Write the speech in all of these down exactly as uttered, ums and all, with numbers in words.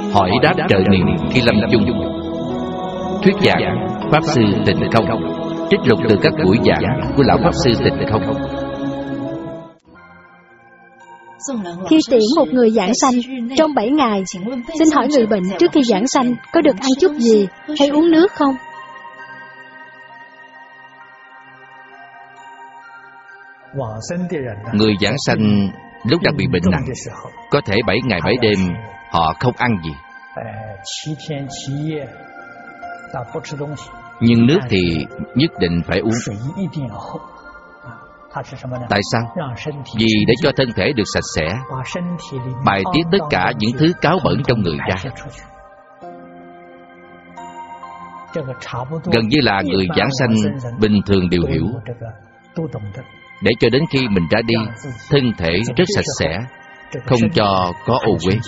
Hỏi đáp trợ niệm khi lâm chung. Thuyết giảng Pháp Sư Tịnh Không. Trích lục từ các buổi giảng của Lão Pháp Sư Tịnh Không. Khi tiễn một người giảng sanh trong bảy ngày, xin hỏi người bệnh trước khi giảng sanh có được ăn chút gì hay uống nước không? Người giảng sanh lúc đang bị bệnh nặng, có thể bảy ngày bảy đêm họ không ăn gì, nhưng nước thì nhất định phải uống. Tại sao? Vì để cho thân thể được sạch sẽ, bài tiết tất cả những thứ cáo bẩn trong người ra. Gần như là người giảng sanh bình thường đều hiểu, để cho đến khi mình ra đi, thân thể rất sạch sẽ, không cho có ô uế.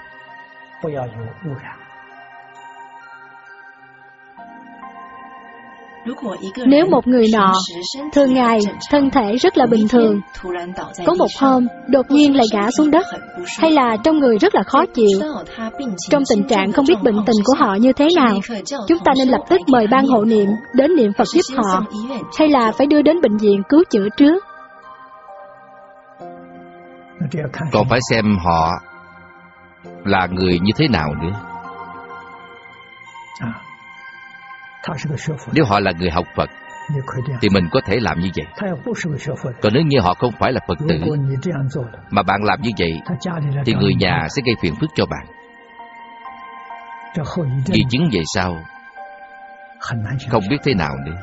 Nếu một người nọ thường ngày thân thể rất là bình thường, có một hôm đột nhiên lại ngã xuống đất, hay là trong người rất là khó chịu, trong tình trạng không biết bệnh tình của họ như thế nào, chúng ta nên lập tức mời ban hộ niệm đến niệm Phật giúp họ, hay là phải đưa đến bệnh viện cứu chữa trước? Còn phải xem họ là người như thế nào nữa. Nếu họ là người học Phật thì mình có thể làm như vậy. Còn nếu như họ không phải là Phật tử, mà bạn làm như vậy thì người nhà sẽ gây phiền phức cho bạn. Di chứng về sau không biết thế nào nữa.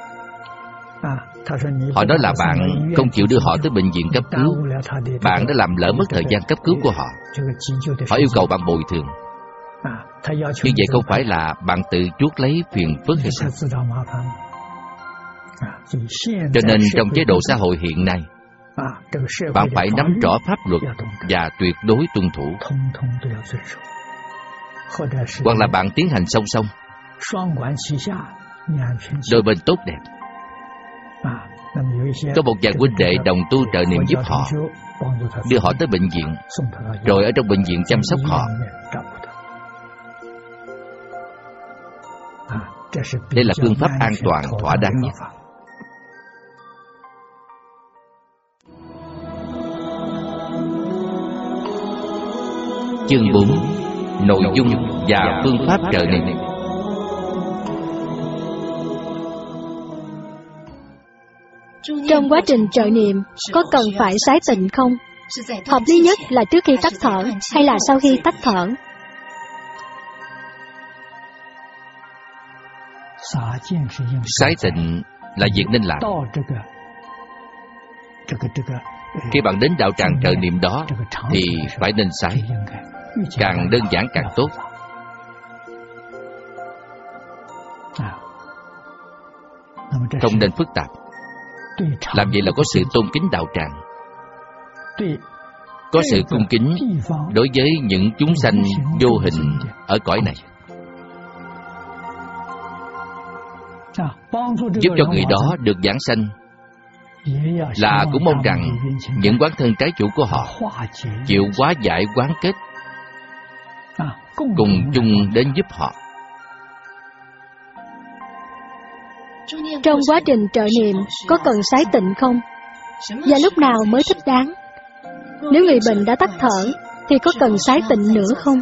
Họ nói là bạn không chịu đưa họ tới bệnh viện cấp cứu, bạn đã làm lỡ mất thời gian cấp cứu của họ. Họ yêu cầu bạn bồi thường. Như vậy không phải là bạn tự chuốc lấy phiền phức hay sao? Cho nên trong chế độ xã hội hiện nay, bạn phải nắm rõ pháp luật và tuyệt đối tuân thủ. Hoặc là bạn tiến hành song song, đôi bên tốt đẹp. Có một vài huynh đệ đồng tu trợ niệm giúp họ, đưa họ tới bệnh viện, rồi ở trong bệnh viện chăm sóc họ. Đây là phương pháp an toàn, thỏa đáng nhất. Chương bốn. Nội dung và phương pháp trợ niệm. Trong quá trình trợ niệm, có cần phải sái tịnh không? Hợp lý nhất là trước khi tắt thở hay là sau khi tắt thở? Sái tịnh là việc nên làm. Khi bạn đến đạo tràng trợ niệm đó thì phải nên sái. Càng đơn giản càng tốt. Không nên phức tạp. Làm vậy là có sự tôn kính đạo tràng, có sự cung kính đối với những chúng sanh vô hình ở cõi này, giúp cho người đó được giảng sanh, là cũng mong rằng những quán thân trái chủ của họ chịu hóa giải quán kết, cùng chung đến giúp họ. Trong quá trình trợ niệm có cần sái tịnh không? Và lúc nào mới thích đáng? Nếu người bệnh đã tắt thở thì có cần sái tịnh nữa không?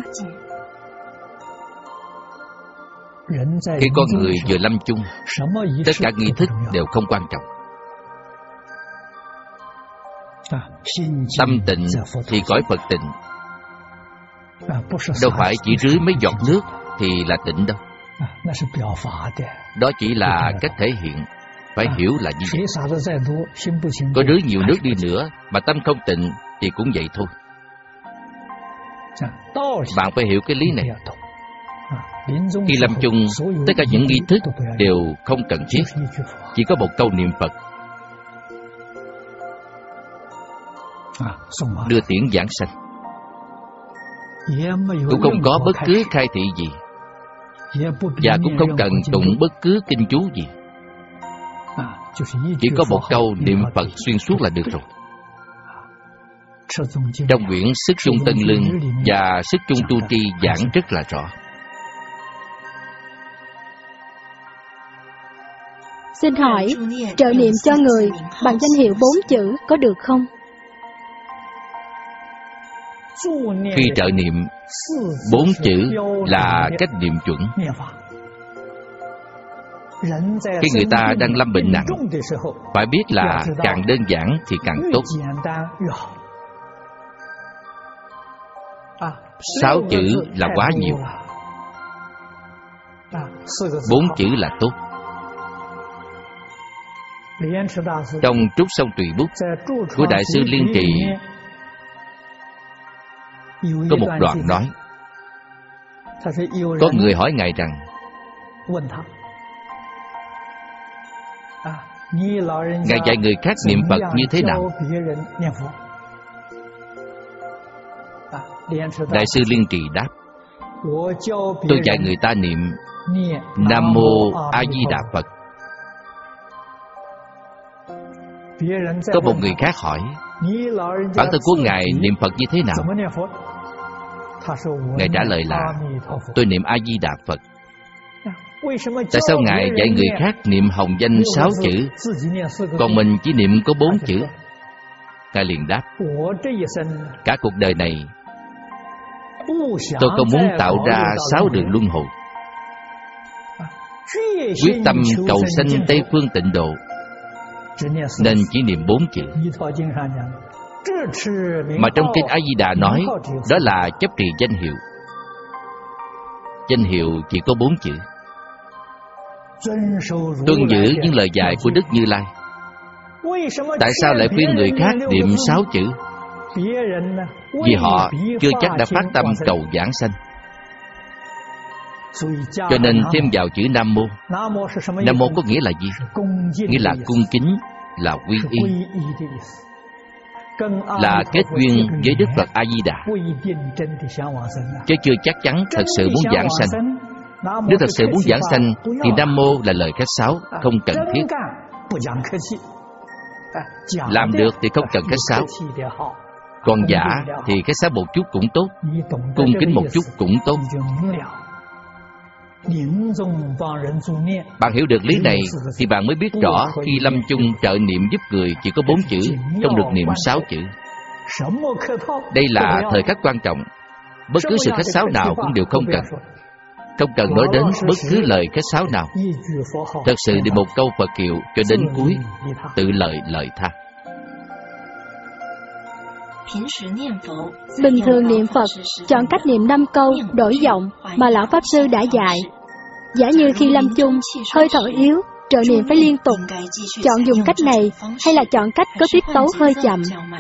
Khi con người vừa lâm chung, tất cả nghi thức đều không quan trọng. Tâm tịnh thì cõi Phật tịnh. Đâu phải chỉ rưới mấy giọt nước thì là tịnh đâu. Đó chỉ là cách thể hiện. Phải hiểu là như vậy. Có rưới nhiều nước đi nữa mà tâm không tịnh thì cũng vậy thôi. Bạn phải hiểu cái lý này. Khi lâm chung, tất cả những nghi thức đều không cần thiết, chỉ có một câu niệm Phật, đưa tiễn giảng sanh. Cũng không có bất cứ khai thị gì, và cũng không cần tụng bất cứ kinh chú gì. Chỉ có một câu niệm Phật xuyên suốt là được rồi. Trong quyển Sức Chung Tân Lương và Sức Chung Tu Tri giảng rất là rõ. Xin hỏi, trợ niệm cho người bằng danh hiệu bốn chữ có được không? Khi trợ niệm, bốn chữ là cách niệm chuẩn. Khi người ta đang lâm bệnh nặng, phải biết là càng đơn giản thì càng tốt. Sáu chữ là quá nhiều, bốn chữ là tốt. Trong Trúc Sông Tùy Bút của Đại sư Liên Trì có một đoạn nói, có người hỏi Ngài rằng, Ngài dạy người khác niệm Phật như thế nào? Đại sư Liên Trì đáp, tôi dạy người ta niệm Nam Mô A Di Đà Phật. Có một người khác hỏi, bản thân của Ngài niệm Phật như thế nào? Ngài trả lời là, tôi niệm A Di Đà Phật. Tại sao Ngài dạy người khác niệm hồng danh sáu chữ, còn mình chỉ niệm có bốn chữ? Ngài liền đáp, cả cuộc đời này tôi không muốn tạo ra sáu đường luân hồi, quyết tâm cầu sanh Tây Phương Tịnh Độ, nên chỉ niệm bốn chữ. Mà trong kinh A Di Đà nói, đó là chấp trì danh hiệu. Danh hiệu chỉ có bốn chữ. Tuân giữ những lời dạy của Đức Như Lai. Tại sao lại khuyên người khác niệm sáu chữ? Vì họ chưa chắc đã phát tâm cầu giảng sanh, cho nên thêm vào chữ Nam Mô. Nam Mô có nghĩa là gì? Nghĩa là cung kính, là quy y, là kết duyên với Đức Phật A Di Đà, chứ chưa chắc chắn thật sự muốn giảng sanh. Nếu thật sự muốn giảng sanh thì Nam Mô là lời khách sáo, không cần thiết. Làm được thì không cần khách sáo, còn giả thì khách sáo một chút cũng tốt, cung kính một chút cũng tốt. Bạn hiểu được lý này thì bạn mới biết rõ khi lâm chung trợ niệm giúp người chỉ có bốn chữ, không được niệm sáu chữ. Đây là thời khắc quan trọng, bất cứ sự khách sáo nào cũng đều không cần. Không cần nói đến bất cứ lời khách sáo nào. Thật sự niệm một câu Phật hiệu cho đến cuối, tự lợi lợi tha. Bình thường niệm Phật, chọn cách niệm năm câu, đổi giọng mà Lão Pháp Sư đã dạy. Giả như khi lâm chung, hơi thở yếu, trợ niệm phải liên tục. Chọn dùng cách này hay là chọn cách có tiết tấu hơi chậm?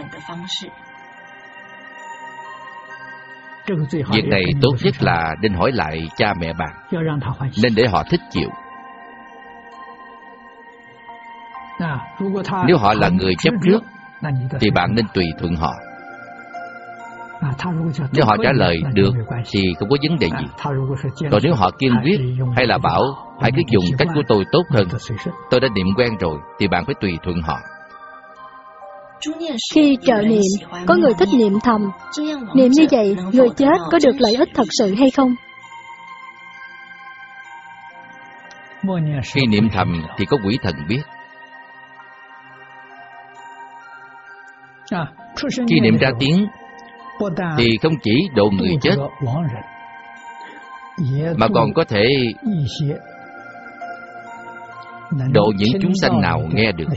Việc này tốt nhất là nên hỏi lại cha mẹ bạn, nên để họ thích chịu. Nếu họ là người chấp trước thì bạn nên tùy thuận họ. Nếu họ trả lời được thì không có vấn đề gì. Còn nếu họ kiên quyết hay là bảo hãy cứ dùng cách của tôi tốt hơn, tôi đã niệm quen rồi, thì bạn phải tùy thuận họ. Khi trợ niệm, có người thích niệm thầm. Niệm như vậy, người chết có được lợi ích thật sự hay không? Khi niệm thầm thì có quỷ thần biết. Khi niệm ra tiếng thì không chỉ độ người chết, mà còn có thể độ những chúng sanh nào nghe được,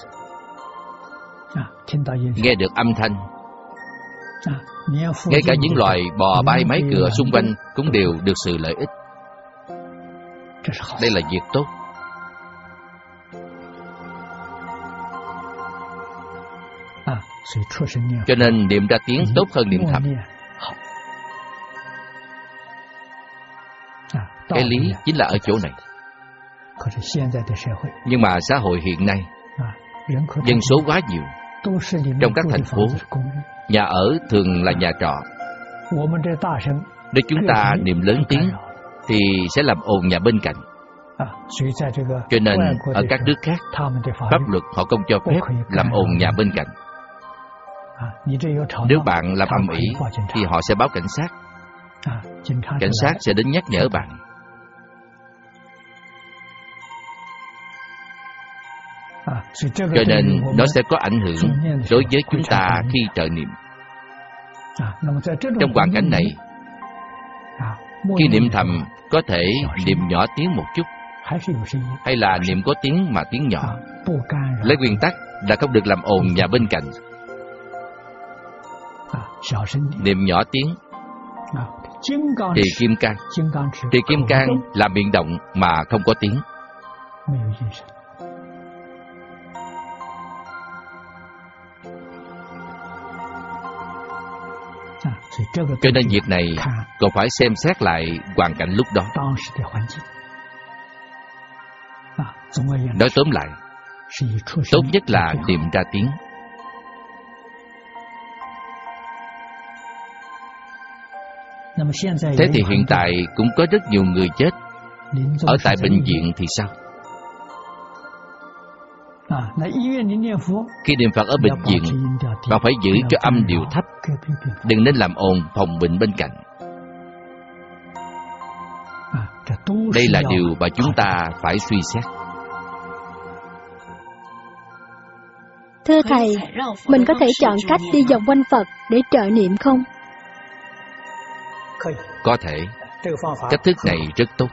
nghe được âm thanh. Ngay cả những loài bò bay máy cựa xung quanh cũng đều được sự lợi ích. Đây là việc tốt. Cho nên niệm ra tiếng tốt hơn niệm thầm. Cái lý chính là ở chỗ này. Nhưng mà xã hội hiện nay, dân số quá nhiều. Trong các thành phố, nhà ở thường là nhà trọ. Nếu chúng ta niệm lớn tiếng thì sẽ làm ồn nhà bên cạnh. Cho nên ở các nước khác, pháp luật họ không cho phép làm ồn nhà bên cạnh. Nếu bạn làm ầm ĩ thì họ sẽ báo cảnh sát. Cảnh sát sẽ đến nhắc nhở bạn. Cho nên nó sẽ có ảnh hưởng đối với chúng ta khi trợ niệm. Trong hoàn cảnh này, khi niệm thầm có thể niệm nhỏ tiếng một chút, hay là niệm có tiếng mà tiếng nhỏ. Lấy nguyên tắc là không được làm ồn nhà bên cạnh. Niệm nhỏ tiếng. Trì kim cang. Trì kim cang là miệng động mà không có tiếng. Cho nên việc này còn phải xem xét lại hoàn cảnh lúc đó. Nói tóm lại, tốt nhất là niệm ra tiếng. Thế thì hiện tại cũng có rất nhiều người chết ở tại bệnh viện thì sao? Khi niệm Phật ở bệnh viện, bạn phải giữ cho âm điệu thấp, đừng nên làm ồn phòng bệnh bên cạnh. Đây là điều mà chúng ta phải suy xét. Thưa Thầy, mình có thể chọn cách đi vòng quanh Phật để trợ niệm không? Có thể. Cách thức này rất tốt.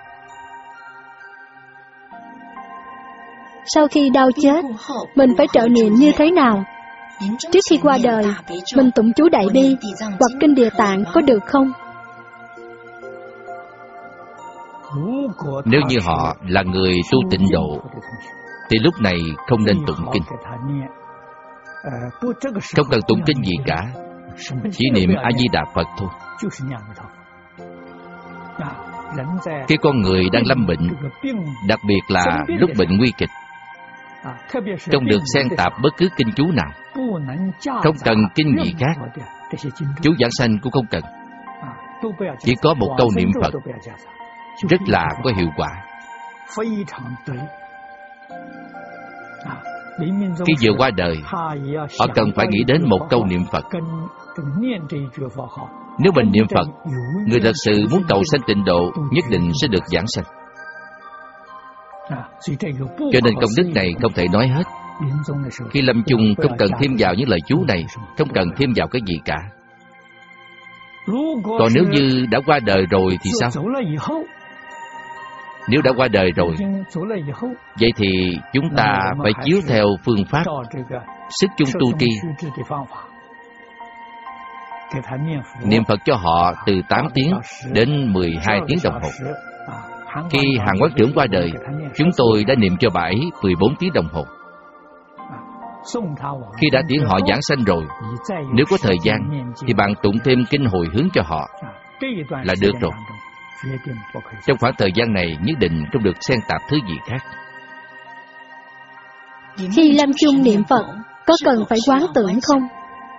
Sau khi đau chết, mình phải trợ niệm như thế nào? Trước khi qua đời, mình tụng chú Đại Bi hoặc Kinh Địa Tạng có được không? Nếu như họ là người tu tịnh độ, thì lúc này không nên tụng kinh. Không cần tụng kinh gì cả, chỉ niệm A-di-đà Phật thôi. Khi con người đang lâm bệnh, đặc biệt là lúc bệnh nguy kịch, không được xen tạp bất cứ kinh chú nào. Không cần kinh gì khác. Chú giảng sanh cũng không cần. Chỉ có một câu niệm Phật rất là có hiệu quả. Khi vừa qua đời, họ cần phải nghĩ đến một câu niệm Phật. Nếu mình niệm Phật, người thật sự muốn cầu sanh tịnh độ nhất định sẽ được giảng sanh. Cho nên công đức này không thể nói hết. Khi lâm chung không cần thêm vào những lời chú này, không cần thêm vào cái gì cả. Còn nếu như đã qua đời rồi thì sao? Nếu đã qua đời rồi, vậy thì chúng ta phải chiếu theo phương pháp sức chung tu tri. Niệm Phật cho họ từ tám tiếng đến mười hai tiếng đồng hồ. Khi Hàn Quán Trưởng qua đời, chúng tôi đã niệm cho bà ấy mười bốn tiếng đồng hồ. Khi đã tiễn họ giảng sanh rồi, nếu có thời gian thì bạn tụng thêm kinh hồi hướng cho họ là được rồi. Trong khoảng thời gian này nhất định không được xen tạp thứ gì khác. Khi lâm chung niệm Phật, có cần phải quán tưởng không?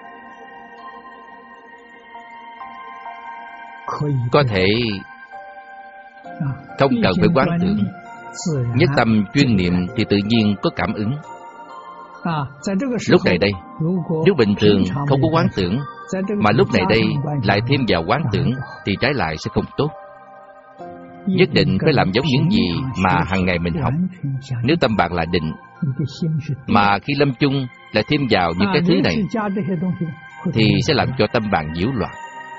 Có thể không cần phải quán tưởng. Nhất tâm chuyên niệm thì tự nhiên có cảm ứng. Lúc này đây, nếu bình thường không có quán tưởng, mà lúc này đây lại thêm vào quán tưởng, thì trái lại sẽ không tốt. Nhất định phải làm giống những gì mà hàng ngày mình học. Nếu tâm bạn là định, mà khi lâm chung lại thêm vào những cái thứ này, thì sẽ làm cho tâm bạn nhiễu loạn.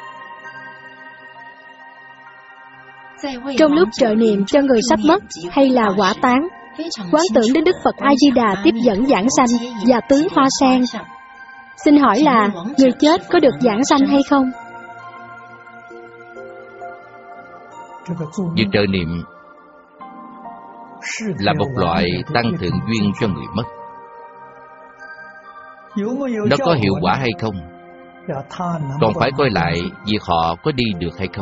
Trong lúc trợ niệm cho người sắp mất hay là hỏa táng, quán tưởng đến Đức Phật A-di-đà tiếp dẫn giảng sanh và tướng hoa sen. Xin hỏi là người chết có được giảng sanh hay không? Việc trợ niệm là một loại tăng thượng duyên cho người mất. Nó có hiệu quả hay không, còn phải coi lại việc họ có đi được hay không.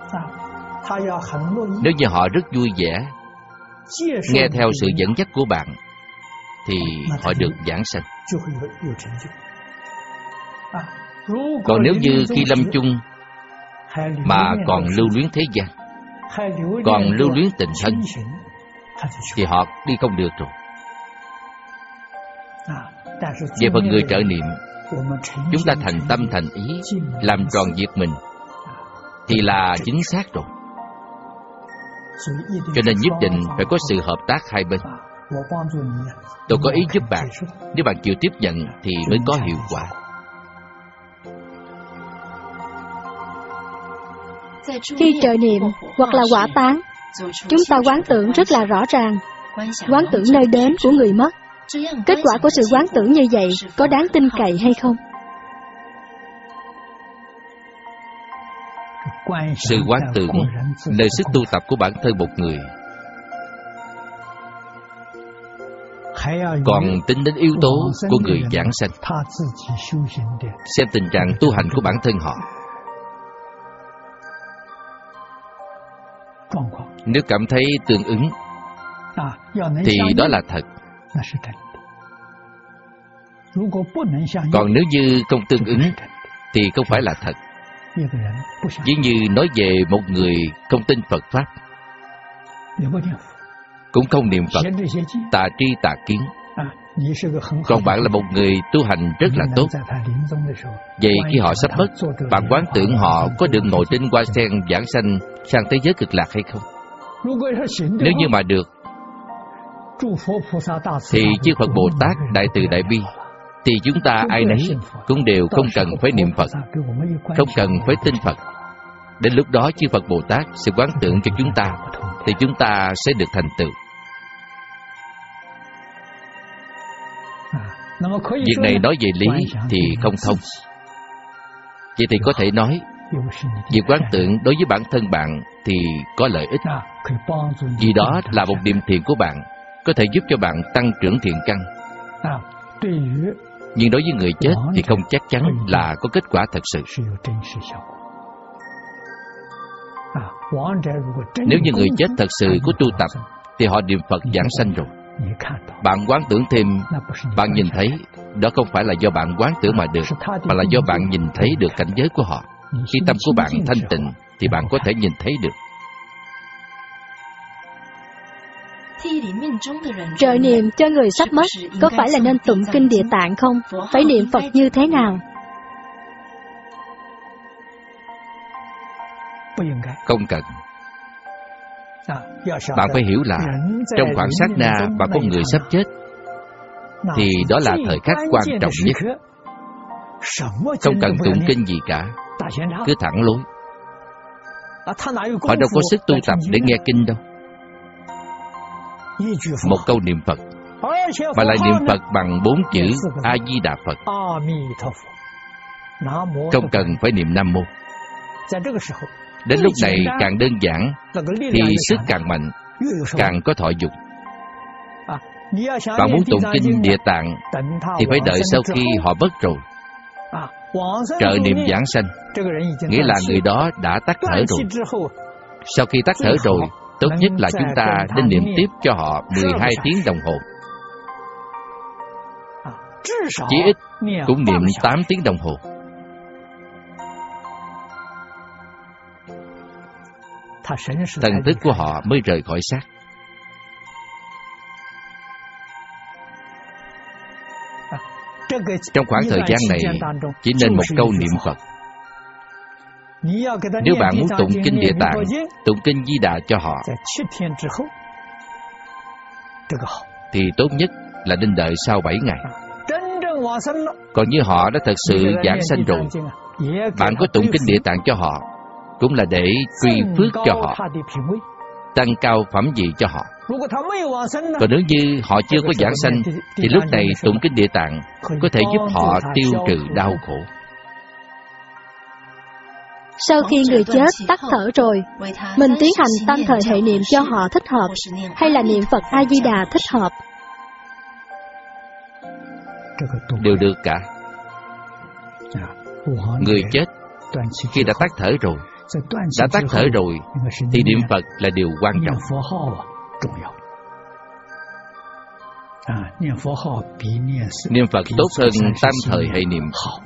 Nếu như họ rất vui vẻ, nghe theo sự dẫn dắt của bạn, thì họ được giảng sanh. Còn nếu như khi lâm chung mà còn lưu luyến thế gian, còn lưu luyến tình thân, thì họ đi không được rồi. Về phần người trợ niệm, chúng ta thành tâm thành ý làm tròn việc mình thì là chính xác rồi. Cho nên nhất định phải có sự hợp tác hai bên. Tôi có ý giúp bạn, nếu bạn chịu tiếp nhận thì mới có hiệu quả. Khi trợ niệm hoặc là quả táng, chúng ta quán tưởng rất là rõ ràng, quán tưởng nơi đến của người mất. Kết quả của sự quán tưởng như vậy có đáng tin cậy hay không? Sự quán tưởng nơi sức tu tập của bản thân một người, còn tính đến yếu tố của người giảng sanh, xem tình trạng tu hành của bản thân họ. Nếu cảm thấy tương ứng thì đó là thật. Còn nếu như không tương ứng thì không phải là thật. Ví như nói về một người không tin Phật Pháp, cũng không niệm Phật, tà tri tà kiến, còn bạn là một người tu hành rất là tốt. Vậy khi họ sắp mất, bạn quán tưởng họ có được ngồi trên hoa sen giảng sanh sang thế giới cực lạc hay không? Nếu như mà được, thì chư Phật Bồ Tát Đại Từ Đại Bi, thì chúng ta ai nấy cũng đều không cần phải niệm Phật, không cần phải tin Phật. Đến lúc đó chư Phật Bồ Tát sẽ quán tưởng cho chúng ta, thì chúng ta sẽ được thành tựu. Việc này nói về lý thì không thông. Vậy thì có thể nói, việc quán tưởng đối với bản thân bạn thì có lợi ích, vì đó là một niệm thiện của bạn, có thể giúp cho bạn tăng trưởng thiện căn. Nhưng đối với người chết thì không chắc chắn là có kết quả thật sự. Nếu như người chết thật sự có tu tập thì họ niệm Phật giảng sanh rồi. Bạn quán tưởng thêm, bạn nhìn thấy, đó không phải là do bạn quán tưởng mà được, mà là do bạn nhìn thấy được cảnh giới của họ. Khi tâm của bạn thanh tịnh thì bạn có thể nhìn thấy được. Trợ niệm cho người sắp mất có phải là nên tụng kinh Địa Tạng không? Phải niệm Phật như thế nào? Không cần. Bạn phải hiểu là trong khoảng sát na mà con người sắp chết thì đó là thời khắc quan trọng nhất. Không cần tụng kinh gì cả, cứ thẳng lối. Họ đâu có sức tu tập để nghe kinh đâu. Một câu niệm Phật, mà lại niệm Phật bằng bốn chữ A Di Đà Phật, không cần phải niệm Nam Mô. Đến lúc này càng đơn giản thì sức càng mạnh, càng có thọ dụng. Bạn muốn tụng kinh Địa Tạng thì phải đợi sau khi họ mất rồi. Trợ niệm giảng sanh nghĩa là người đó đã tắt thở rồi. Sau khi tắt thở rồi, tốt nhất là chúng ta nên niệm tiếp cho họ mười hai tiếng đồng hồ. Chí ít cũng niệm tám tiếng đồng hồ. Thần thức của họ mới rời khỏi xác. Trong khoảng thời gian này chỉ nên một câu niệm Phật. Nếu bạn muốn tụng kinh Địa Tạng, tụng kinh Di Đà cho họ, thì tốt nhất là nên đợi sau bảy ngày. Còn như họ đã thật sự giảng sanh rồi, bạn có tụng kinh Địa Tạng cho họ cũng là để truy phước cho họ, tăng cao phẩm vị cho họ. Còn nếu như họ chưa có giảng sanh thì lúc này tụng kinh Địa Tạng có thể giúp họ tiêu trừ đau khổ. Sau khi người chết tắt thở rồi, mình tiến hành tam thời hệ niệm cho họ thích hợp, hay là niệm Phật A Di Đà thích hợp? Đều được cả. Người chết khi đã tắt thở rồi, đã tắt thở rồi thì niệm Phật là điều quan trọng. Niệm Phật tốt hơn tam thời hệ niệm.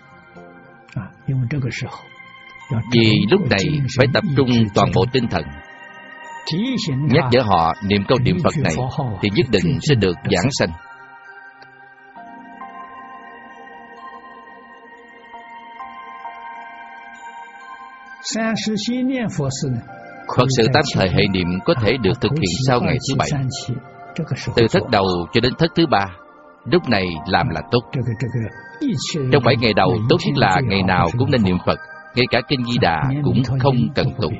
Vì lúc này phải tập trung toàn bộ tinh thần, nhắc nhở họ niệm câu niệm Phật này thì nhất định sẽ được giảng sanh. Phật sự tam thời hệ niệm có thể được thực hiện sau ngày thứ bảy. Từ thất đầu cho đến thất thứ ba, lúc này làm là tốt. Trong bảy ngày đầu, tốt nhất là ngày nào cũng nên niệm Phật, ngay cả kinh Di Đà cũng không cần tụng.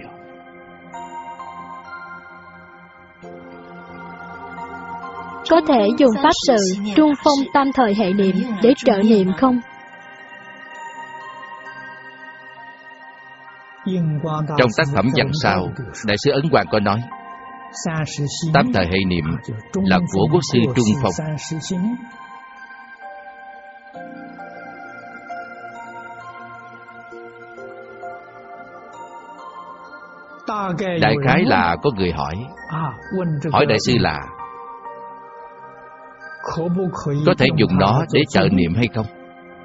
Có thể dùng pháp sự trung phong tam thời hệ niệm để trợ niệm không? Trong tác phẩm văn sao, Đại sư Ấn Quang có nói, tam thời hệ niệm là của quốc sư Trung Phong. Đại khái là có người hỏi, hỏi Đại sư là có thể dùng nó để trợ niệm hay không?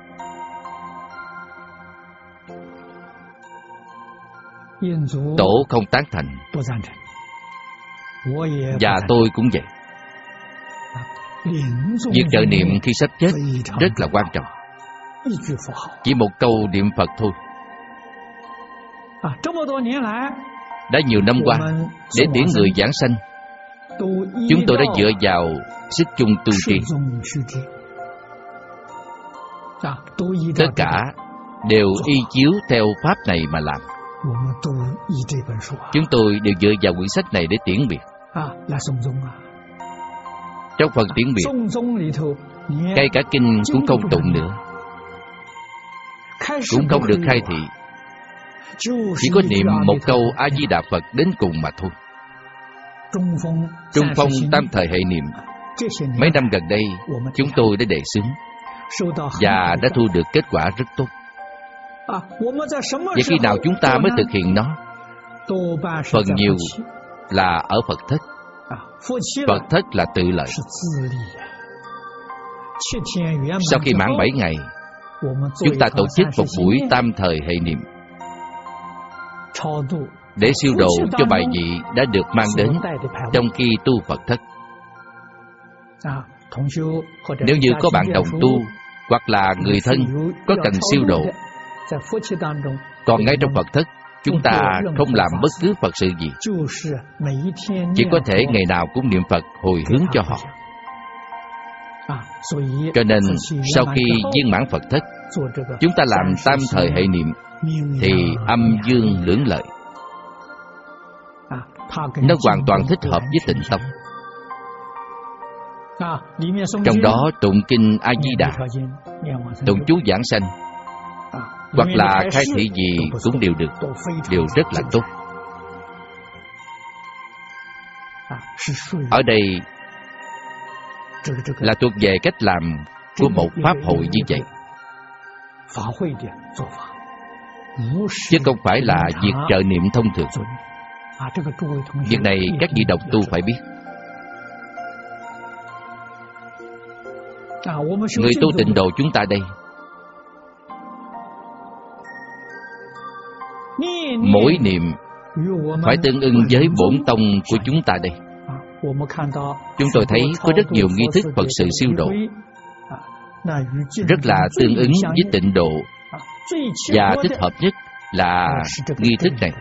Tổ không tán thành, và tôi cũng vậy. Việc trợ niệm khi sắp chết rất là quan trọng. Chỉ một câu niệm Phật thôi. Đã nhiều năm qua, để tiễn người giảng sanh, chúng tôi đã dựa vào sức chung tu trì. Tất cả đều y chiếu theo pháp này mà làm. Chúng tôi đều dựa vào quyển sách này để tiễn biệt. Trong phần tiễn biệt, ngay cả kinh cũng không tụng nữa, cũng không được khai thị, chỉ có niệm một câu A Di Đà Phật đến cùng mà thôi. Trung phong tam thời hệ niệm, mấy năm gần đây chúng tôi đã đề xướng và đã thu được kết quả rất tốt. Vậy khi nào chúng ta mới thực hiện nó? Phần nhiều là ở Phật thất. Phật thất là tự lợi. Sau khi mãn bảy ngày, chúng ta tổ chức một buổi tam thời hệ niệm để siêu độ cho bài vị đã được mang đến trong khi tu Phật thất. Nếu như có bạn đồng tu hoặc là người thân có cần siêu độ, còn ngay trong Phật thất, chúng ta không làm bất cứ Phật sự gì, chỉ có thể ngày nào cũng niệm Phật hồi hướng cho họ. Cho nên sau khi viên mãn Phật thất, chúng ta làm tam thời hệ niệm thì âm dương lưỡng lợi. Nó hoàn toàn thích hợp với Tịnh tông. Trong đó tụng kinh A Di Đà, tụng chú giảng sanh, hoặc là khai thị gì cũng đều được, đều rất là tốt. Ở đây là thuộc về cách làm của một pháp hội như vậy, chứ không phải là việc trợ niệm thông thường. Việc này các vị đồng tu phải biết. Người tu tịnh độ chúng ta đây, mỗi niệm phải tương ưng với bổn tông của chúng ta đây. Chúng tôi thấy có rất nhiều nghi thức Phật sự siêu độ rất là tương ứng với tịnh độ, và thích hợp nhất là nghi thức này.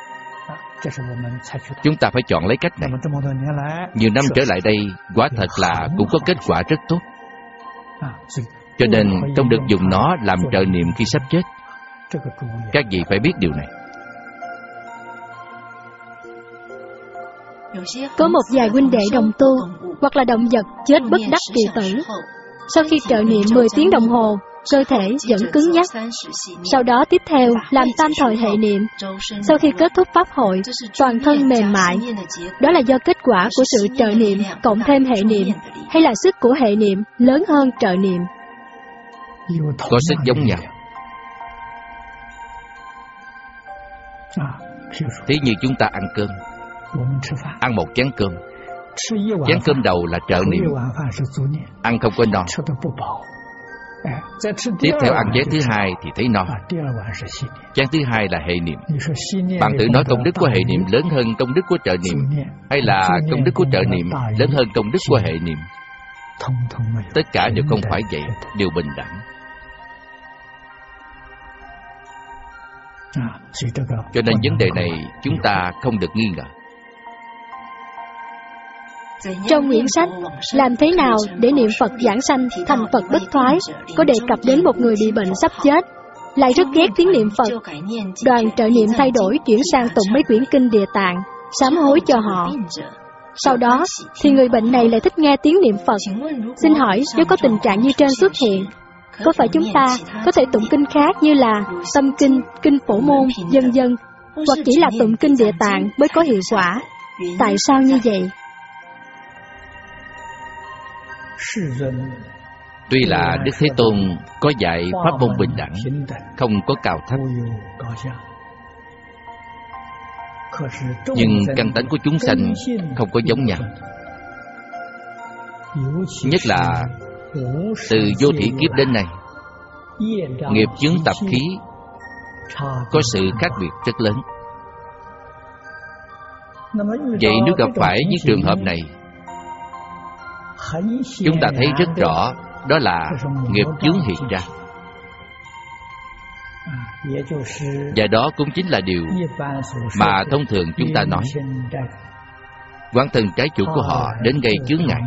Chúng ta phải chọn lấy cách này. Nhiều năm trở lại đây, quả thật là cũng có kết quả rất tốt. Cho nên không được dùng nó làm trợ niệm khi sắp chết. Các vị phải biết điều này. Có một vài huynh đệ đồng tu hoặc là động vật chết bất đắc kỳ tử. Sau khi trợ niệm mười tiếng đồng hồ, cơ thể vẫn cứng nhắc. Sau đó tiếp theo làm tam thời hệ niệm. Sau khi kết thúc pháp hội, toàn thân mềm mại. Đó là do kết quả của sự trợ niệm cộng thêm hệ niệm, hay là sức của hệ niệm lớn hơn trợ niệm? Có sức giống nhau. Thí như chúng ta ăn cơm, ăn một chén cơm, chén cơm đầu là trợ niệm, ăn không có no. Tiếp theo ăn chén thứ hai thì thấy no. Chén thứ hai là hệ niệm. Bạn tự nói công đức của hệ niệm lớn hơn công đức của trợ niệm, hay là công đức của trợ niệm lớn hơn công đức của hệ niệm? Tất cả đều không phải vậy, đều bình đẳng. Cho nên vấn đề này chúng ta không được nghi ngờ. Trong quyển sách Làm thế nào để niệm Phật giảng sanh thành Phật bất thoái có đề cập đến một người bị bệnh sắp chết, lại rất ghét tiếng niệm Phật. Đoàn trợ niệm thay đổi chuyển sang tụng mấy quyển kinh Địa Tạng, sám hối cho họ. Sau đó thì người bệnh này lại thích nghe tiếng niệm Phật. Xin hỏi, nếu có tình trạng như trên xuất hiện, có phải chúng ta có thể tụng kinh khác như là Tâm Kinh, Kinh Phổ Môn, vân vân, hoặc chỉ là tụng kinh Địa Tạng mới có hiệu quả? Tại sao như vậy? Tuy là Đức Thế Tôn có dạy pháp môn bình đẳng, không có cao thấp, nhưng căn tánh của chúng sanh không có giống nhau. Nhất là từ vô thủy kiếp đến nay, nghiệp chướng tập khí có sự khác biệt rất lớn. Vậy nếu gặp phải những trường hợp này, chúng ta thấy rất rõ đó là nghiệp chướng hiện ra. Và đó cũng chính là điều mà thông thường chúng ta nói quán thân trái chủ của họ đến gây chướng ngại.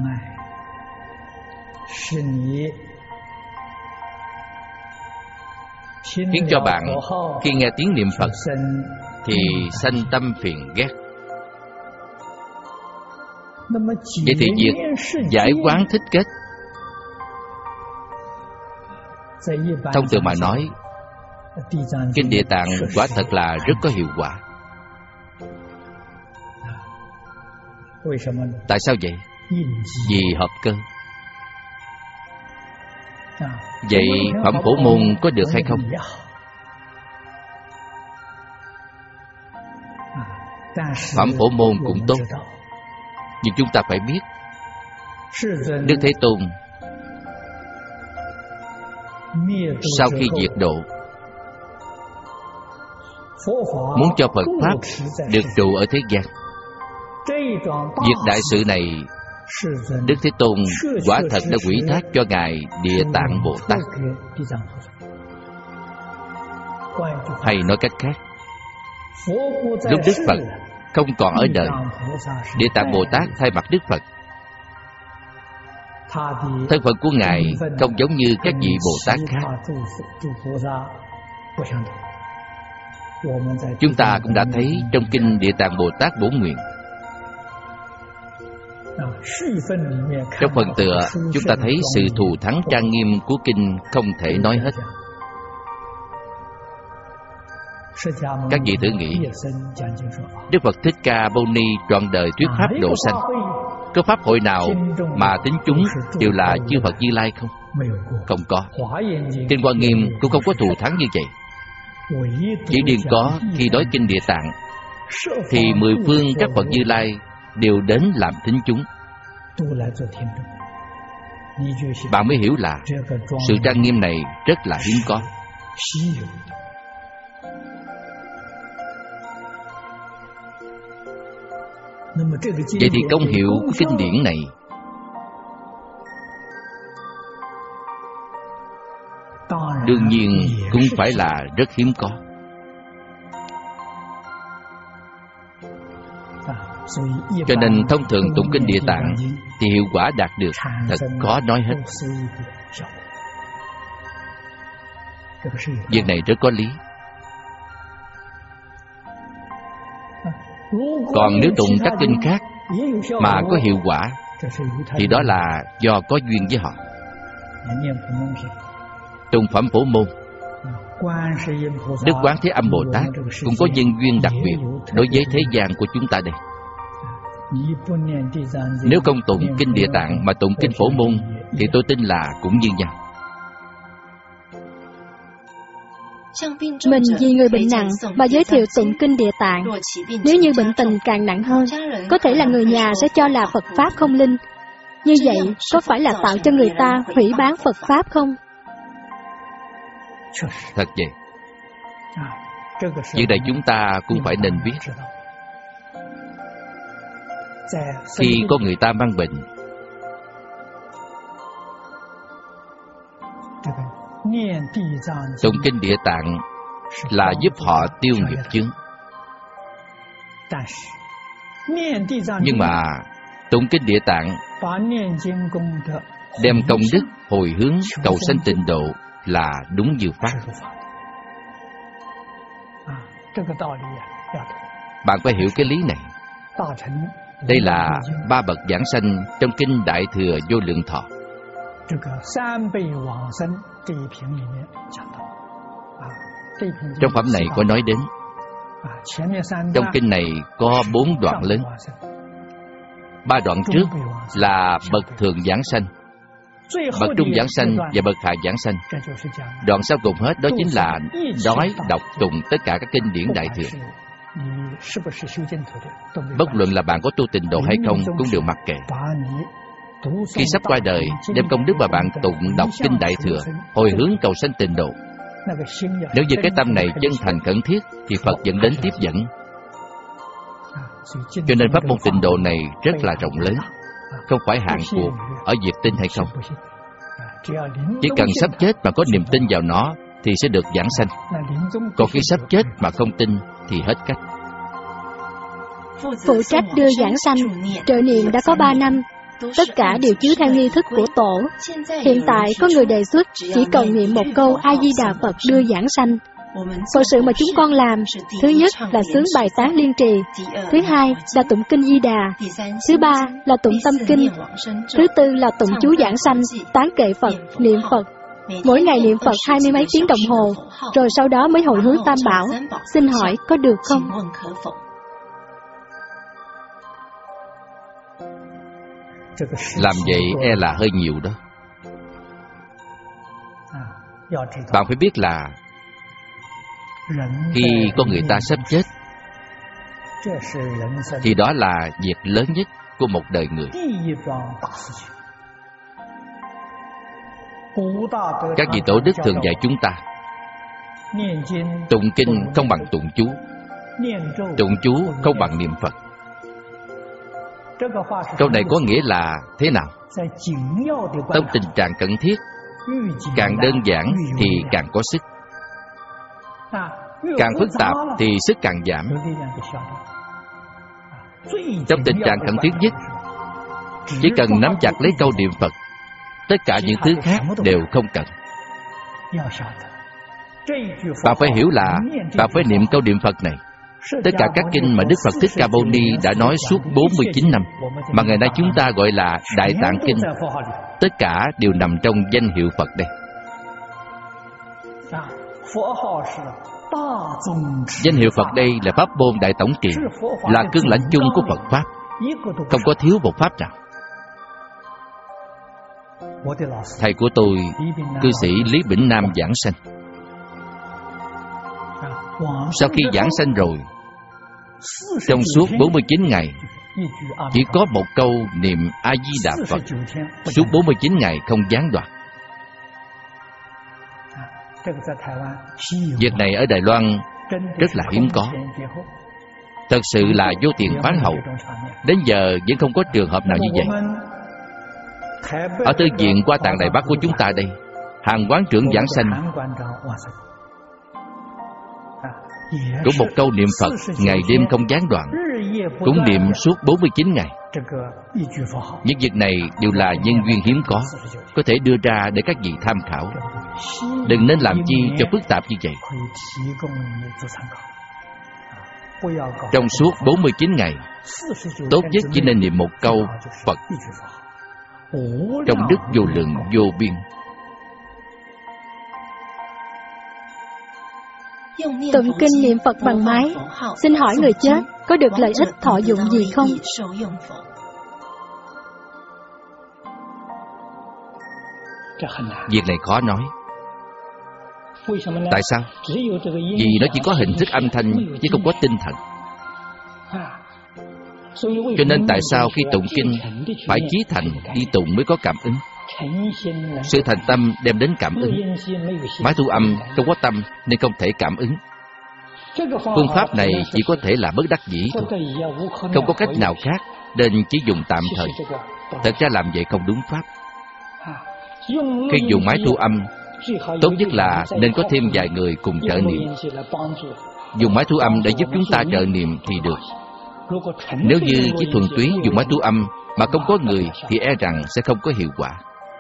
Khiến cho bạn khi nghe tiếng niệm Phật thì sanh tâm phiền ghét. Vậy thì việc giải quán thích kết, thông thường mà nói, kinh Địa Tạng quả thật là rất có hiệu quả. Tại sao vậy? Vì hợp cơ. Vậy Phẩm Phổ Môn có được hay không? Phẩm Phổ Môn cũng tốt, nhưng chúng ta phải biết Đức Thế Tôn sau khi diệt độ, muốn cho Phật Pháp được trụ ở thế gian. Việc đại sự này Đức Thế Tôn quả thật đã ủy thác cho Ngài Địa Tạng Bồ Tát. Hay nói cách khác, lúc Đức Phật không còn ở đời, Địa Tạng Bồ Tát thay mặt Đức Phật. Thân phận của Ngài không giống như các vị Bồ Tát khác. Chúng ta cũng đã thấy trong kinh Địa Tạng Bồ Tát Bổn Nguyện, trong phần tựa chúng ta thấy sự thù thắng trang nghiêm của kinh không thể nói hết. Các vị thử nghĩ, Đức Phật Thích Ca Mâu Ni trọn đời thuyết pháp độ sanh, có pháp hội nào mà tín chúng đều là chư Phật Như Lai không? Không có. Kinh Hoa Nghiêm cũng không có thù thắng như vậy. Chỉ riêng có khi nói kinh Địa Tạng thì mười phương các Phật Như Lai đều đến làm thính chúng. Bạn mới hiểu là sự trang nghiêm này rất là hiếm có. Vậy thì công hiệu của kinh điển này đương nhiên cũng phải là rất hiếm có. Cho nên thông thường tụng kinh Địa Tạng thì hiệu quả đạt được thật khó nói hết. Việc này rất có lý. Còn nếu tụng các kinh khác mà có hiệu quả thì đó là do có duyên với họ. Tụng Phẩm Phổ Môn, Đức Quán Thế Âm Bồ Tát cũng có nhân duyên đặc biệt đối với thế gian của chúng ta đây. Nếu không tụng kinh Địa Tạng mà tụng kinh Phổ Môn thì tôi tin là cũng như nhau. Mình vì người bệnh nặng mà giới thiệu tụng kinh Địa Tạng. Nếu như bệnh tình càng nặng hơn, có thể là người nhà sẽ cho là Phật Pháp không linh. Như vậy có phải là tạo cho người ta hủy bán Phật Pháp không? Thật vậy. Việc này chúng ta cũng phải nên biết. Khi có người ta mang bệnh, tụng kinh Địa Tạng là giúp họ tiêu nghiệp chướng. Nhưng mà tụng kinh Địa Tạng đem công đức hồi hướng cầu sanh tịnh độ là đúng như pháp. Bạn phải hiểu cái lý này. Đây là ba bậc giảng sanh trong kinh Đại Thừa Vô Lượng Thọ. Trong phẩm này có nói đến. Trong kinh này có bốn đoạn lớn. Ba đoạn trước là bậc thường giảng sanh, bậc trung giảng sanh và bậc hạ giảng sanh. Đoạn sau cùng hết đó chính là nói đọc tụng tất cả các kinh điển Đại Thừa. Bất luận là bạn có tu tịnh độ hay không cũng đều mặc kệ. Khi sắp qua đời, đem công đức mà bạn tụng đọc kinh Đại Thừa hồi hướng cầu sanh tịnh độ. Nếu như cái tâm này chân thành khẩn thiết thì Phật dẫn đến tiếp dẫn. Cho nên pháp môn tịnh độ này rất là rộng lớn, không phải hạn cuộc ở việc tin hay không. Chỉ cần sắp chết mà có niềm tin vào nó thì sẽ được giảng sanh. Còn khi sắp chết mà không tin thì hết cách. Phụ trách đưa giảng sanh trợ niệm đã có ba năm. Tất cả đều chiếu theo nghi thức của tổ. Hiện tại có người đề xuất chỉ cần niệm một câu A-di-đà Phật đưa giảng sanh. Phật sự mà chúng con làm, thứ nhất là xướng bài tán liên trì, thứ hai là tụng kinh Di Đà, thứ ba là tụng tâm kinh, thứ tư là tụng chú giảng sanh, tán kệ Phật, niệm Phật. Mỗi ngày niệm Phật hai mươi mấy tiếng đồng hồ, rồi sau đó mới hồi hướng Tam Bảo. Xin hỏi có được không? Làm vậy e là hơi nhiều đó. Bạn phải biết là khi con người ta sắp chết thì đó là việc lớn nhất của một đời người. Các vị tổ đức thường dạy chúng ta tụng kinh không bằng tụng chú, tụng chú không bằng niệm Phật. Câu này có nghĩa là thế nào? Trong tình trạng cần thiết, càng đơn giản thì càng có sức, càng phức tạp thì sức càng giảm. Trong tình trạng cần thiết nhất, chỉ cần nắm chặt lấy câu niệm Phật, tất cả những thứ khác đều không cần. Bạn phải hiểu là bạn phải niệm câu niệm Phật này. Tất cả các kinh mà Đức Phật Thích Ca Mâu Ni đã nói suốt bốn mươi chín năm, mà ngày nay chúng ta gọi là Đại Tạng Kinh, tất cả đều nằm trong danh hiệu Phật đây. Danh hiệu Phật đây là pháp môn đại tổng trì, là cương lãnh chung của Phật Pháp, không có thiếu một pháp nào. Thầy của tôi, cư sĩ Lý Bỉnh Nam giảng sanh. Sau khi giảng sanh rồi, trong suốt bốn mươi chín ngày, chỉ có một câu niệm A-di-đà Phật, suốt bốn mươi chín ngày không gián đoạn. Việc này ở Đài Loan rất là hiếm có. Thật sự là vô tiền khoáng hậu. Đến giờ vẫn không có trường hợp nào như vậy. Ở Thư viện Hoa Tạng Đài Bắc của chúng ta đây, Hàng quán trưởng giảng sanh cũng một câu niệm Phật ngày đêm không gián đoạn, cũng niệm suốt bốn mươi chín ngày. Những việc này đều là nhân duyên hiếm có, có thể đưa ra để các vị tham khảo. Đừng nên làm chi cho phức tạp như vậy. Trong suốt bốn mươi chín ngày, tốt nhất chỉ nên niệm một câu Phật trong đức vô lượng vô biên. Tụng kinh niệm Phật bằng máy, xin hỏi người chết có được lợi ích thọ dụng gì không? Việc này khó nói. Tại sao? Vì nó chỉ có hình thức âm thanh chứ không có tinh thần. Cho nên tại sao khi tụng kinh phải chí thành đi tụng mới có cảm ứng. Sự thành tâm đem đến cảm ứng. Máy thu âm không có tâm nên không thể cảm ứng. Phương pháp này chỉ có thể là bất đắc dĩ thôi, không có cách nào khác nên chỉ dùng tạm thời. Thật ra làm vậy không đúng pháp. Khi dùng máy thu âm Tốt nhất là nên có thêm vài người cùng trợ niệm. Dùng máy thu âm để giúp chúng ta trợ niệm thì được. Nếu như chỉ thuần túy dùng máy thu âm mà không có người thì e rằng sẽ không có hiệu quả.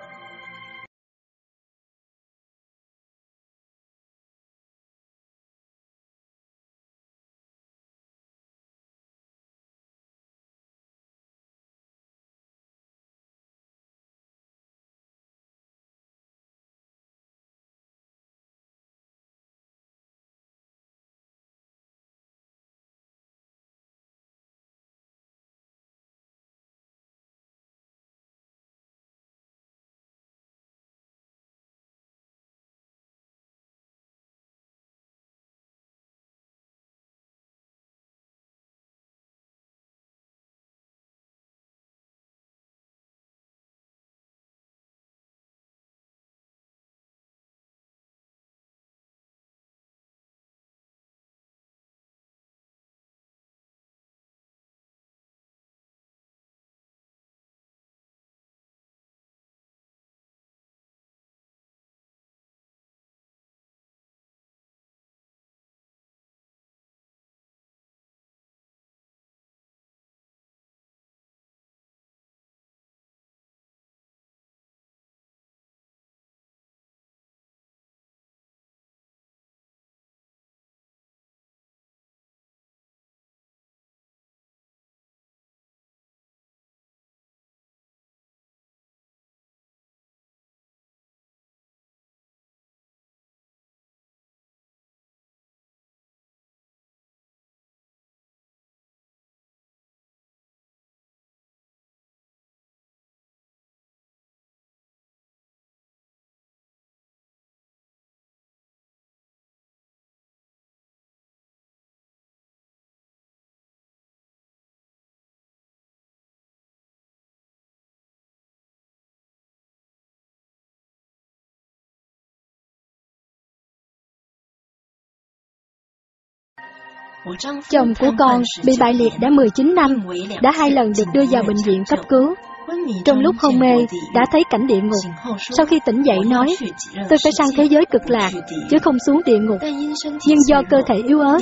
Chồng của con bị bại liệt đã mười chín năm, đã hai lần được đưa vào bệnh viện cấp cứu. Trong lúc hôn mê, đã thấy cảnh địa ngục. Sau khi tỉnh dậy nói, tôi phải sang thế giới cực lạc, chứ không xuống địa ngục. Nhưng do cơ thể yếu ớt,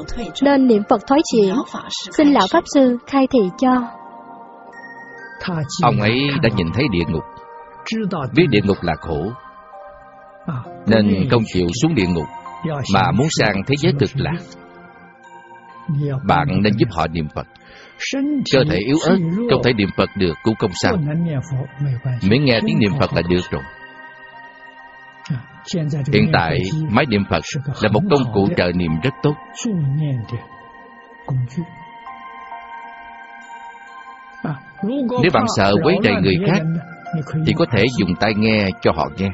nên niệm Phật thoái chuyển. Xin Lão Pháp Sư khai thị cho. Ông ấy đã nhìn thấy địa ngục, biết địa ngục là khổ, nên không chịu xuống địa ngục, mà muốn sang thế giới cực lạc. Bạn nên giúp họ niệm Phật. Cơ thể yếu ớt, không thể niệm Phật được cũng không sao, miễn nghe tiếng niệm Phật là được rồi. Hiện tại, máy niệm Phật là một công cụ trợ niệm rất tốt. Nếu bạn sợ quấy rầy người khác, thì có thể dùng tai nghe cho họ nghe.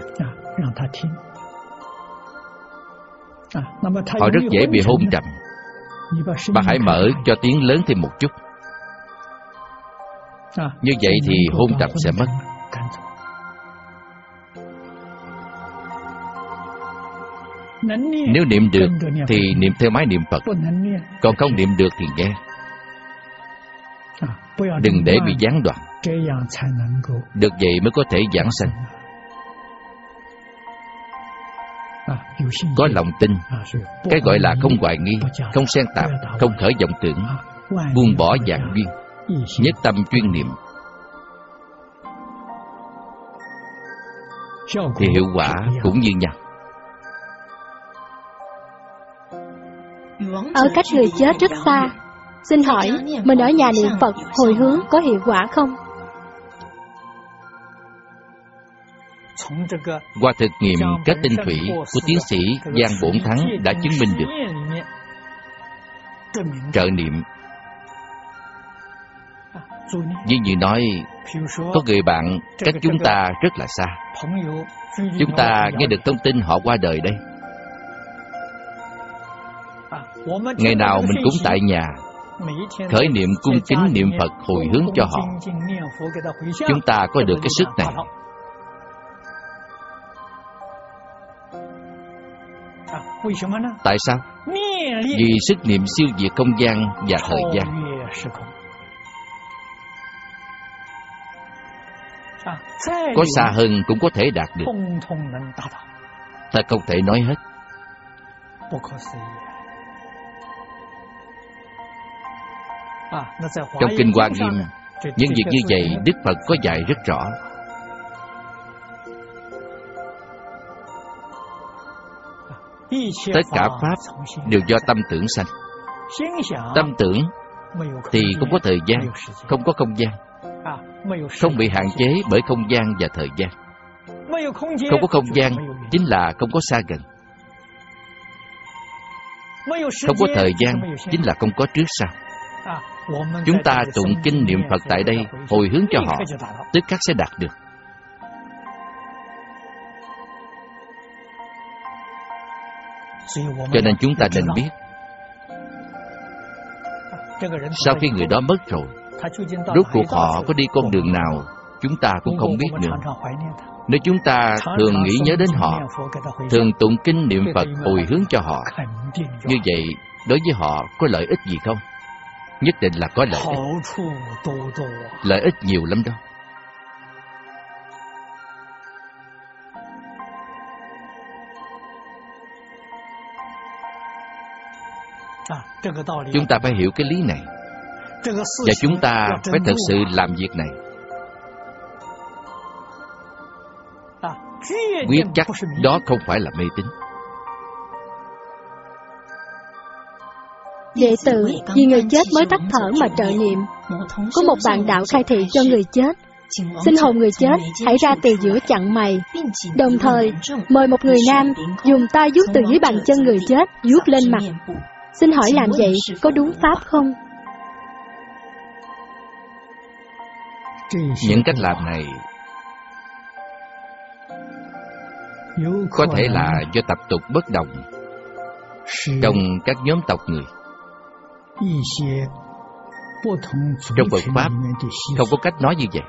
Họ rất dễ bị hôn trầm. Bạn hãy mở cho tiếng lớn thêm một chút. Như vậy thì hôn trầm sẽ mất. Nếu niệm được thì niệm theo máy niệm Phật, còn không niệm được thì nghe. Đừng để bị gián đoạn. Được vậy mới có thể giảng sanh. Có lòng tin, cái gọi là không hoài nghi, không xen tạp, không khởi vọng tưởng, buông bỏ vạn duyên, nhất tâm chuyên niệm, thì hiệu quả cũng như nhau. Ở cách người chết rất xa, xin hỏi mình ở nhà niệm Phật hồi hướng có hiệu quả không? Qua thực nghiệm cách tinh thủy của tiến sĩ Giang Bổn Thắng đã chứng minh được, trợ niệm như như nói, có người bạn cách chúng ta rất là xa, chúng ta nghe được thông tin họ qua đời đây. Ngày nào mình cũng tại nhà khởi niệm cung kính niệm Phật hồi hướng cho họ, chúng ta có được cái sức này. Tại sao? Vì sức niệm siêu việt không gian và thời gian. Có xa hơn cũng có thể đạt được. Ta không thể nói hết. Trong Kinh Hoa Nghiêm, những việc như vậy Đức Phật có dạy rất rõ. Tất cả Pháp đều do tâm tưởng sanh. Tâm tưởng thì không có thời gian, không có không gian, không bị hạn chế bởi không gian và thời gian. Không có không gian chính là không có xa gần. Không có thời gian chính là không có trước sau. Chúng ta tụng kinh niệm Phật tại đây, hồi hướng cho họ, tức khắc sẽ đạt được. Cho nên chúng ta nên biết, sau khi người đó mất rồi, rốt cuộc họ có đi con đường nào, chúng ta cũng không biết nữa. Nếu chúng ta thường nghĩ nhớ đến họ, thường tụng kinh niệm Phật hồi hướng cho họ, như vậy đối với họ có lợi ích gì không? Nhất định là có lợi ích. Lợi ích nhiều lắm đó. Chúng ta phải hiểu cái lý này, và chúng ta phải thật sự làm việc này. Quyết chắc đó không phải là mê tín. Đệ tử vì người chết mới tắt thở mà trợ niệm. Có một bạn đạo khai thị cho người chết, xin hồn người chết hãy ra từ giữa chặn mày. Đồng thời mời một người nam dùng tay vuốt từ dưới bàn chân người chết vuốt lên mặt. Xin hỏi làm vậy có đúng pháp không? Những cách làm này có thể là do tập tục bất đồng trong các nhóm tộc người. Trong Phật Pháp không có cách nói như vậy.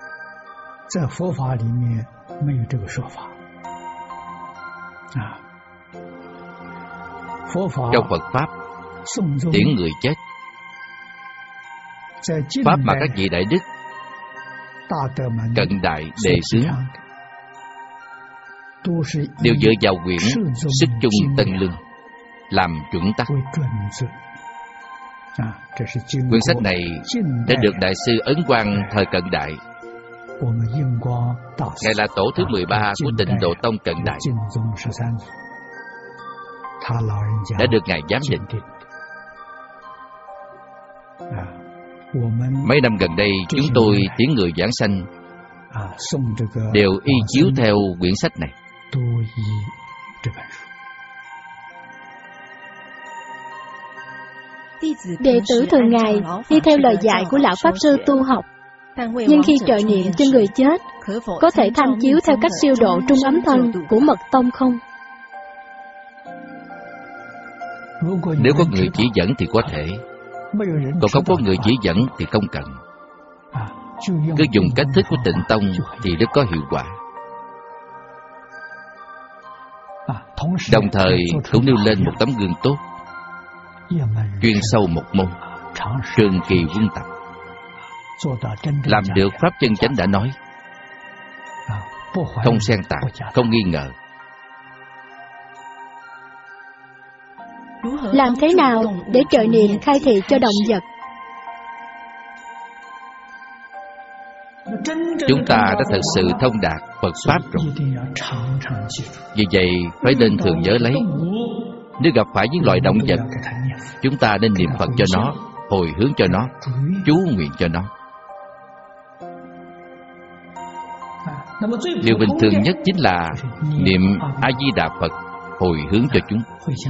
Trong Phật Pháp, tiễn người chết, Pháp mà các vị Đại Đức cận đại đề xướng đều dựa vào quyển Sức Chung Tân Lương làm chuẩn tắc. Quyển sách này đã được Đại sư Ấn Quang thời cận đại, Ngài là tổ thứ mười ba của Tịnh Độ Tông cận đại, đã được Ngài giám định. Mấy năm gần đây chúng tôi tiễn người giảng sanh đều y chiếu theo quyển sách này. Đệ tử thường ngày đi theo lời dạy của Lão Pháp Sư tu học, nhưng khi trợ niệm cho người chết, có thể tham chiếu theo cách siêu độ trung ấm thân của Mật Tông không? Nếu có người chỉ dẫn thì có thể, còn không có người chỉ dẫn thì không cần. Cứ dùng cách thức của Tịnh Tông thì rất có hiệu quả. Đồng thời cũng nêu lên một tấm gương tốt, chuyên sâu một môn, trường kỳ quân tập, làm được pháp chân chánh đã nói, không xen tạp, không nghi ngờ. Làm thế nào để trợ niệm khai thị cho động vật? Chúng ta đã thật sự thông đạt Phật Pháp rồi. Vì vậy phải nên thường nhớ lấy, nếu gặp phải những loài động vật, chúng ta nên niệm Phật cho nó, hồi hướng cho nó, chú nguyện cho nó. Điều bình thường nhất chính là niệm A-di-đà Phật, hồi hướng cho chúng.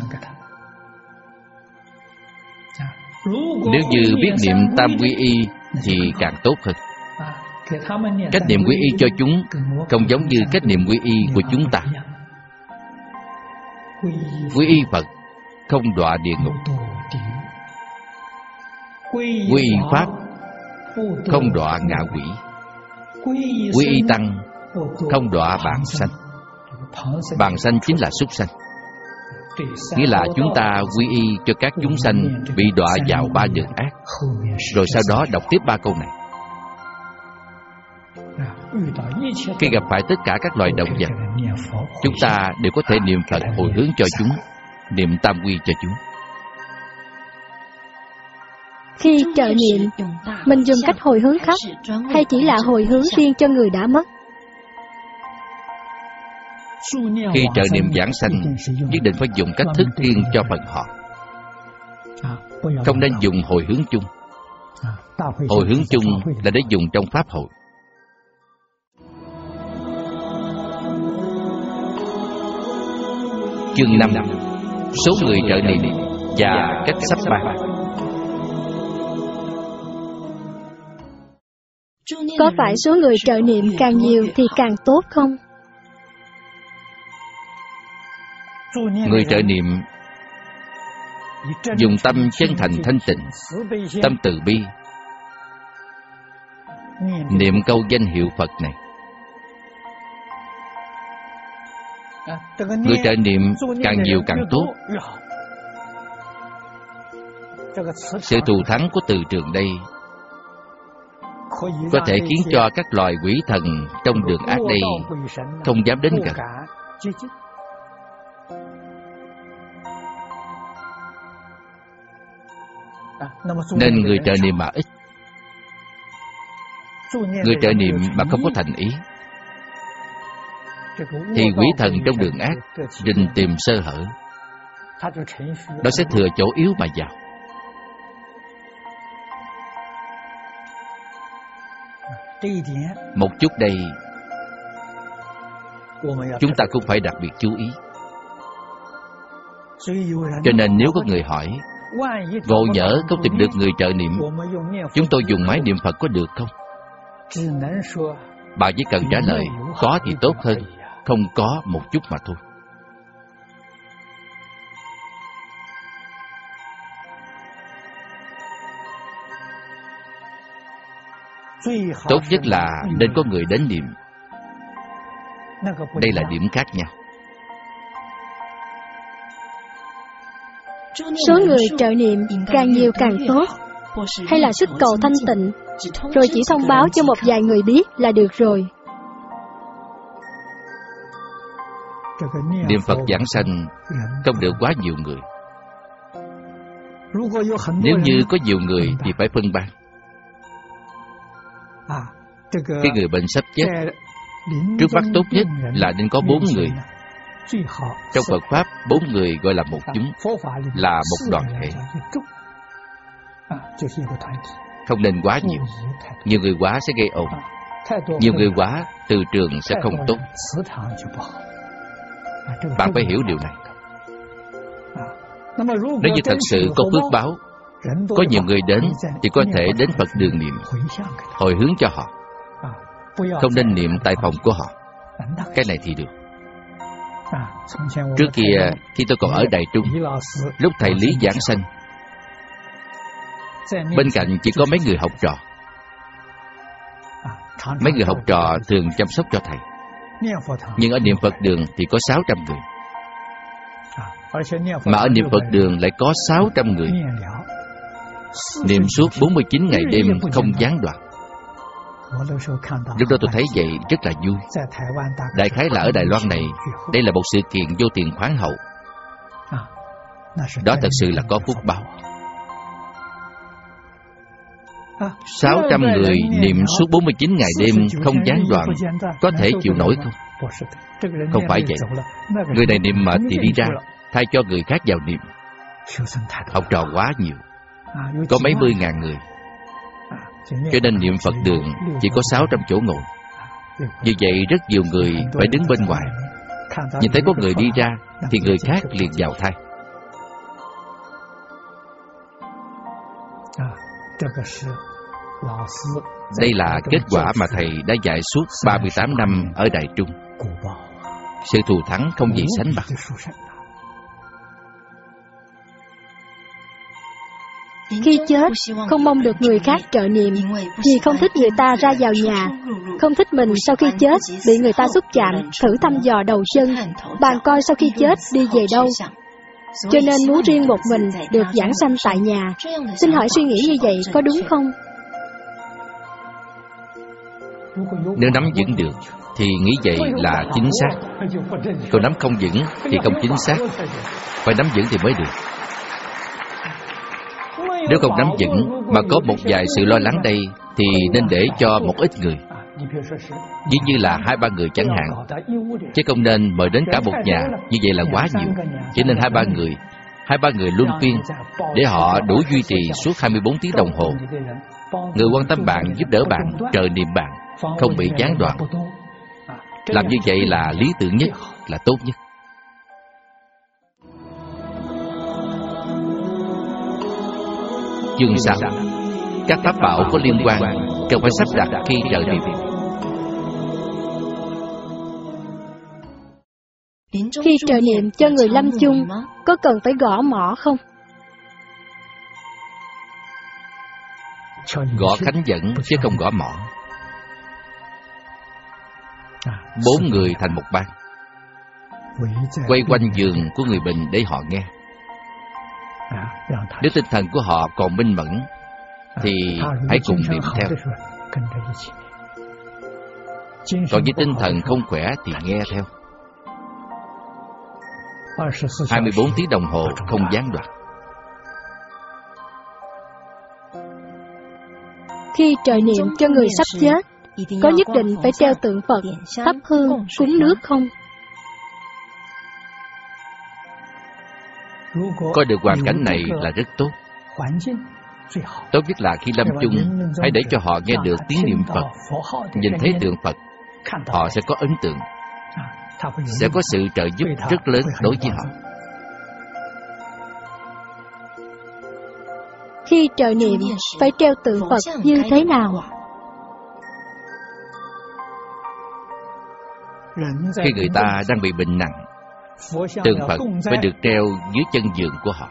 Nếu như biết niệm Tam Quy Y thì càng tốt hơn. Cách niệm Quy Y cho chúng không giống như cách niệm Quy Y của chúng ta. Quy Y Phật không đọa địa ngục, Quy Y Pháp không đọa ngạ quỷ, Quy Y Tăng không đọa bàn sanh. Bàn sanh chính là súc sanh. Nghĩa là chúng ta quy y cho các chúng sanh bị đọa vào ba đường ác. Rồi sau đó đọc tiếp ba câu này: Khi gặp phải tất cả các loài động vật, chúng ta đều có thể niệm Phật hồi hướng cho chúng, niệm tam quy cho chúng. Khi trợ niệm, mình dùng cách hồi hướng khắp, hay chỉ là hồi hướng riêng cho người đã mất? Khi trợ niệm giảng sanh, nhất định phải dùng cách thức riêng cho phần họ, không nên dùng hồi hướng chung. Hồi hướng chung là để dùng trong pháp hội. Chương năm. Số người trợ niệm và cách sắp ban. Có phải số người trợ niệm càng nhiều thì càng tốt không? Người trợ niệm dùng tâm chân thành thanh tịnh, tâm từ bi, niệm câu danh hiệu Phật này. Người trợ niệm càng nhiều càng tốt. Sự thù thắng của từ trường đây có thể khiến cho các loài quỷ thần trong đường ác đây không dám đến gần. Nên người trợ niệm mà ít, người trợ niệm mà không có thành ý, thì quỷ thần trong đường ác rình tìm sơ hở, nó sẽ thừa chỗ yếu mà vào. Một chút đây chúng ta cũng phải đặc biệt chú ý. Cho nên nếu có người hỏi, ngộ nhỡ không tìm được người trợ niệm, chúng tôi dùng máy niệm Phật có được không? Bà chỉ cần trả lời có thì tốt hơn, không có một chút mà thôi. Tốt nhất là nên có người đến niệm. Đây là điểm khác nhau. Số người trợ niệm càng nhiều càng tốt, hay là sức cầu thanh tịnh, rồi chỉ thông báo cho một vài người biết là được rồi? Niệm Phật giảng sanh không được quá nhiều người. Nếu như có nhiều người thì phải phân ban. Cái người bệnh sắp chết, trước mắt tốt nhất là nên có bốn người. Trong Phật Pháp, bốn người gọi là một chúng, là một đoàn thể. Không nên quá nhiều. Nhiều người quá sẽ gây ồn. Nhiều người quá, từ trường sẽ không tốt. Bạn phải hiểu điều này. Nếu như thật sự có phước báo, có nhiều người đến, thì có thể đến Phật đường niệm, hồi hướng cho họ. Không nên niệm tại phòng của họ. Cái này thì được. Trước kia, khi tôi còn ở Đài Trung, lúc thầy Lý giảng sanh, bên cạnh chỉ có mấy người học trò. Mấy người học trò thường chăm sóc cho thầy. Nhưng ở niệm Phật đường thì có sáu trăm người. Mà ở niệm Phật đường lại có sáu trăm người. Niệm suốt bốn mươi chín ngày đêm không gián đoạn. Lúc đó tôi thấy vậy rất là vui. Đại khái là ở Đài Loan này, đây là một sự kiện vô tiền khoáng hậu. Đó thật sự là có phúc báo. Sáu trăm người niệm suốt bốn mươi chín ngày đêm không gián đoạn, có thể chịu nổi không? Không phải vậy. Người này niệm mệt thì đi ra, thay cho người khác vào niệm. Học trò quá nhiều, có mấy mươi ngàn người. Cho nên niệm Phật đường chỉ có sáu trăm chỗ ngồi. Như vậy rất nhiều người phải đứng bên ngoài. Nhìn thấy có người đi ra thì người khác liền vào thay. Đây là kết quả mà thầy đã dạy suốt ba mươi tám năm ở Đài Trung. Sự thù thắng không gì sánh bằng. Khi chết, không mong được người khác trợ niệm, vì không thích người ta ra vào nhà, không thích mình sau khi chết bị người ta xúc chạm, thử thăm dò đầu chân, bàn coi sau khi chết đi về đâu. Cho nên muốn riêng một mình được giảng sanh tại nhà. Xin hỏi suy nghĩ như vậy có đúng không? Nếu nắm vững được thì nghĩ vậy là chính xác, còn nắm không vững thì không chính xác. Phải nắm vững thì mới được. Nếu không nắm vững mà có một vài sự lo lắng đây thì nên để cho một ít người, ví như là hai ba người chẳng hạn, chứ không nên mời đến cả một nhà, như vậy là quá nhiều. Cho nên hai ba người, hai ba người luân phiên để họ đủ duy trì suốt hai mươi bốn tiếng đồng hồ. Người quan tâm bạn, giúp đỡ bạn, trợ niệm bạn, không bị gián đoạn. Làm như vậy là lý tưởng nhất, là tốt nhất. Chương sáu. Các pháp bảo có liên quan cần phải sắp đặt khi trợ niệm. Khi trợ niệm cho người lâm chung, có cần phải gõ mõ không? Gõ khánh dẫn chứ không gõ mõ. Bốn người thành một ban, quay quanh giường của người bệnh để họ nghe. Nếu tinh thần của họ còn minh mẫn thì hãy cùng niệm theo. Còn với tinh thần không khỏe thì nghe theo. hai mươi bốn tiếng đồng hồ không gián đoạn. Khi trợ niệm cho người sắp chết, có nhất định phải treo tượng Phật, thắp hương, cúng nước không? Có được hoàn cảnh này là rất tốt. Tốt nhất là khi lâm chung, hãy để cho họ nghe được tiếng niệm Phật, nhìn thấy tượng Phật, họ sẽ có ấn tượng, sẽ có sự trợ giúp rất lớn đối với họ. Khi trợ niệm, phải treo tượng Phật như thế nào? Khi người ta đang bị bệnh nặng, tượng Phật phải được treo dưới chân giường của họ.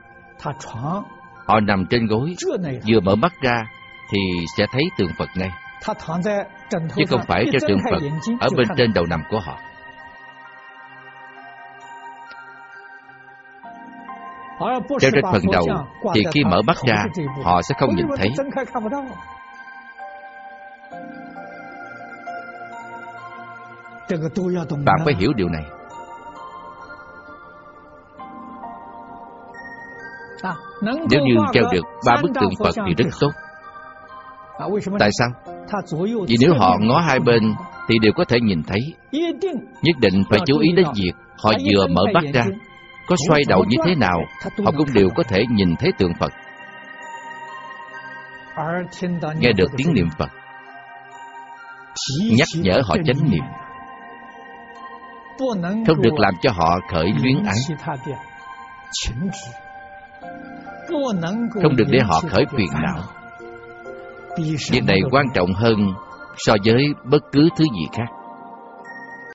Họ nằm trên gối, vừa mở mắt ra thì sẽ thấy tượng Phật ngay, chứ không phải cho tượng Phật ở bên trên đầu nằm của họ. Treo trên phần đầu thì khi mở mắt ra họ sẽ không nhìn thấy. Bạn phải hiểu điều này. Nếu như treo được ba bức tượng Phật thì rất tốt. Tại sao? Vì nếu họ ngó hai bên thì đều có thể nhìn thấy. Nhất định phải chú ý đến việc họ vừa mở mắt ra, có xoay đầu như thế nào, họ cũng đều có thể nhìn thấy tượng Phật. Nghe được tiếng niệm Phật, nhắc nhở họ chánh niệm, không được làm cho họ khởi luyến ái, không được để họ khởi phiền não. Việc này quan trọng hơn so với bất cứ thứ gì khác.